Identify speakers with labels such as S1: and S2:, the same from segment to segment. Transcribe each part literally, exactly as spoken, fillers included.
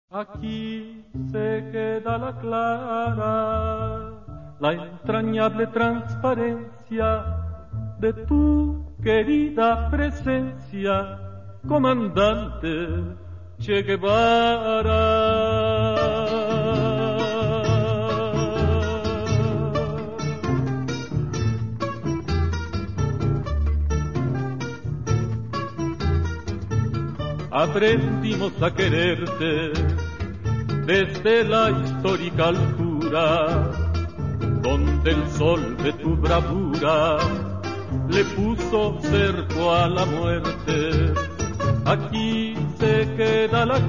S1: Aquí se queda la clara, la entrañable transparencia de tu querida presencia, comandante Che Guevara. Aprendimos a quererte desde la histórica altura, donde el sol de tu bravura le puso cerco a la muerte. Aquí se queda la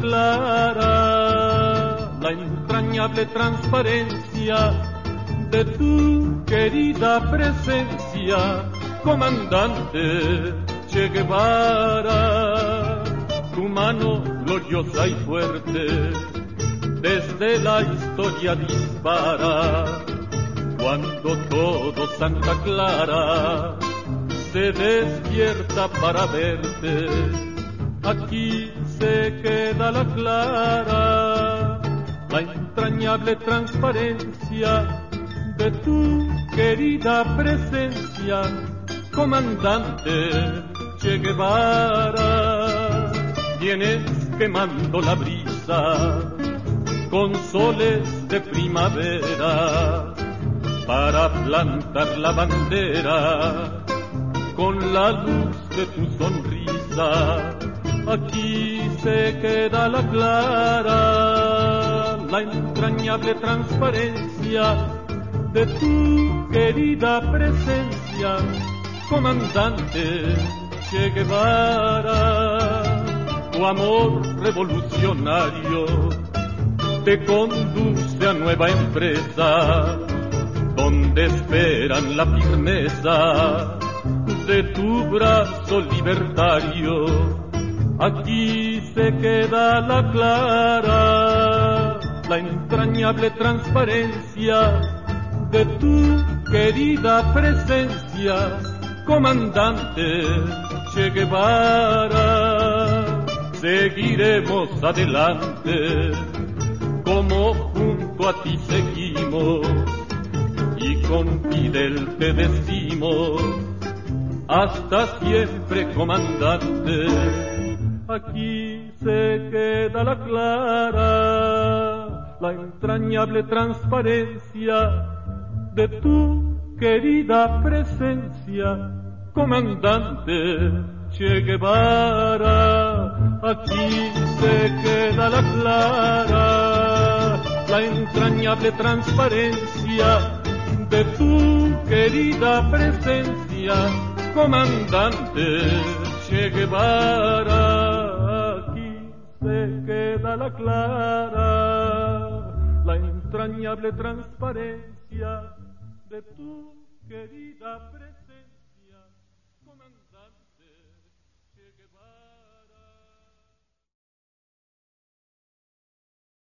S1: clara, la entrañable transparencia de tu querida presencia, comandante Che Guevara. Tu mano gloriosa y fuerte desde la historia dispara, cuando todo Santa Clara se despierta para verte. Aquí se queda la clara, la entrañable transparencia de tu querida presencia, comandante Che Guevara. Vienes quemando la brisa con soles de primavera para plantar la bandera con la luz de tu sonrisa. Aquí se queda la clara, la entrañable transparencia de tu querida presencia, comandante Che Guevara. Tu amor revolucionario te conduce a nueva empresa, donde esperan la firmeza de tu brazo libertario. Aquí se queda la clara, la entrañable transparencia de tu querida presencia, comandante Che Guevara. Seguiremos adelante, como junto a ti seguimos, y con Fidel te decimos, hasta siempre, comandante. Aquí se queda la clara, la entrañable transparencia de tu querida presencia, comandante Che Guevara. Aquí se queda la clara, la entrañable transparencia de tu querida presencia, comandante Che Guevara. Aquí se queda la clara, la entrañable transparencia de tu querida presencia, comandante Che Guevara.